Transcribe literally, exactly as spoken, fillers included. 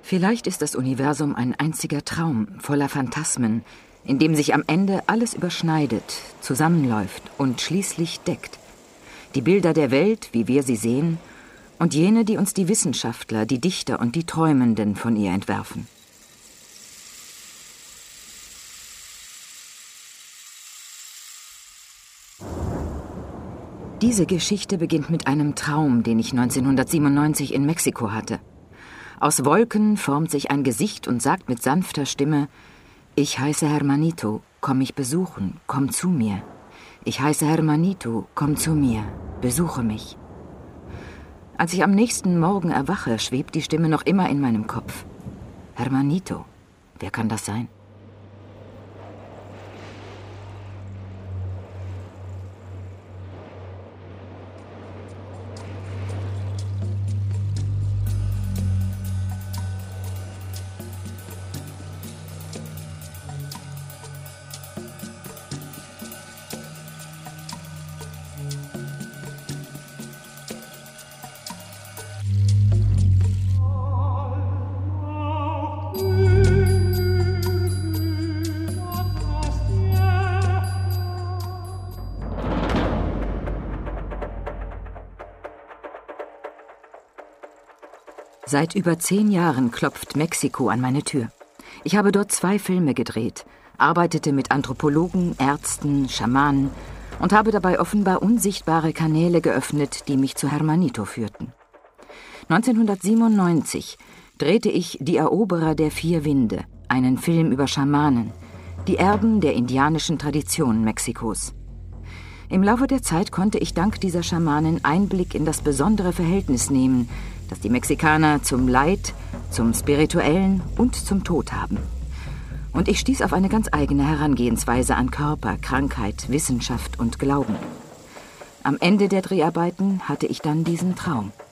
Vielleicht ist das Universum ein einziger Traum voller Phantasmen, in dem sich am Ende alles überschneidet, zusammenläuft und schließlich deckt. Die Bilder der Welt, wie wir sie sehen, und jene, die uns die Wissenschaftler, die Dichter und die Träumenden von ihr entwerfen. Diese Geschichte beginnt mit einem Traum, den ich neunzehnhundertsiebenundneunzig in Mexiko hatte. Aus Wolken formt sich ein Gesicht und sagt mit sanfter Stimme: »Ich heiße Hermanito, komm mich besuchen, komm zu mir. Ich heiße Hermanito, komm zu mir, besuche mich.« Als ich am nächsten Morgen erwache, schwebt die Stimme noch immer in meinem Kopf. Hermanito, wer kann das sein? Seit über zehn Jahren klopft Mexiko an meine Tür. Ich habe dort zwei Filme gedreht, arbeitete mit Anthropologen, Ärzten, Schamanen und habe dabei offenbar unsichtbare Kanäle geöffnet, die mich zu Hermanito führten. neunzehnhundertsiebenundneunzig drehte ich »Die Eroberer der vier Winde«, einen Film über Schamanen, die Erben der indianischen Tradition Mexikos. Im Laufe der Zeit konnte ich dank dieser Schamanen Einblick in das besondere Verhältnis nehmen, das die Mexikaner zum Leid, zum Spirituellen und zum Tod haben. Und ich stieß auf eine ganz eigene Herangehensweise an Körper, Krankheit, Wissenschaft und Glauben. Am Ende der Dreharbeiten hatte ich dann diesen Traum.